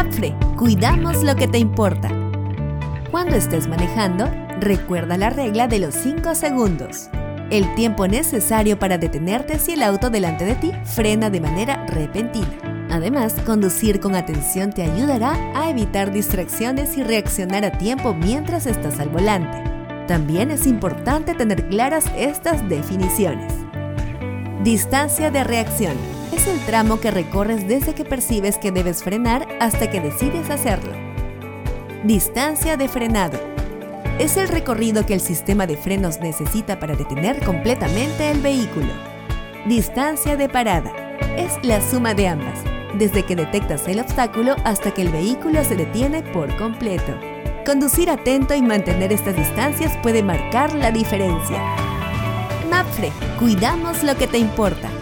Mapfre, cuidamos lo que te importa. Cuando estés manejando, recuerda la regla de los 5 segundos. El tiempo necesario para detenerte si el auto delante de ti frena de manera repentina. Además, conducir con atención te ayudará a evitar distracciones y reaccionar a tiempo mientras estás al volante. También es importante tener claras estas definiciones. Distancia de reacción. Es el tramo que recorres desde que percibes que debes frenar hasta que decides hacerlo. Distancia de frenado. Es el recorrido que el sistema de frenos necesita para detener completamente el vehículo. Distancia de parada. Es la suma de ambas, desde que detectas el obstáculo hasta que el vehículo se detiene por completo. Conducir atento y mantener estas distancias puede marcar la diferencia. Mapfre, cuidamos lo que te importa.